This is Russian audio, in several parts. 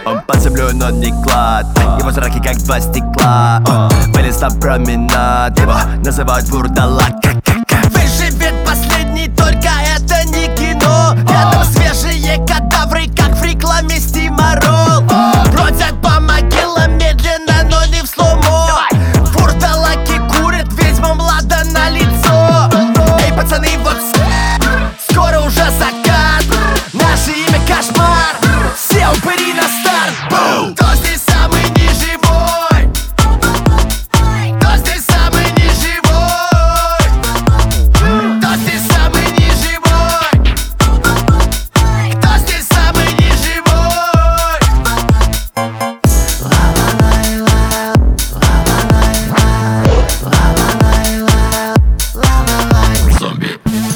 Он под землей, но не клад. Его зраки как два стекла. Вылез на променад. Его называют вурдалак. Выживет последний, только это не кино. Рядом свежие кадавры, как в рекламе Стимарол. Бродят по могилам медленно, но не в слоумо. Вурдалаки курят, ведьмам лада на лицо. Эй, пацаны, вот скоро уже закат. Наше имя кошмар. Все упыри на старт. Кто здесь самый неживой? Кто здесь самый неживой? Кто здесь самый неживой? Кто здесь самый неживой? Зомби.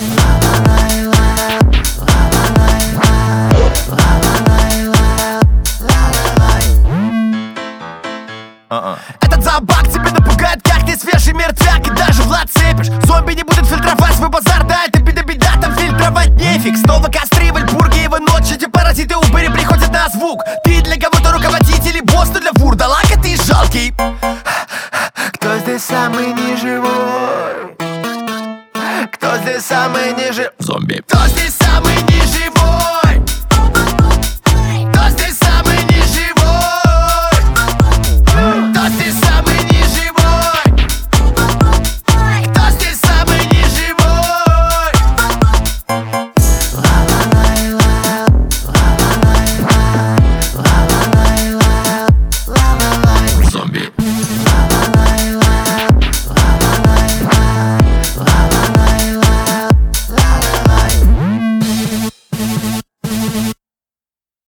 Этот зообак тебя напугает, как не свежий мертвяк. И даже Влад цепишь. Зомби не будет фильтровать свой базар. Да, это беда, там фильтровать нефиг. Снова костры, вальбурги, его ночь. Эти паразиты упыри приходят на звук. Ты для кого-то руководитель и босс, но для вурдалака ты жалкий. Кто здесь самый неживой? Кто здесь самый неживой? Зомби. Кто здесь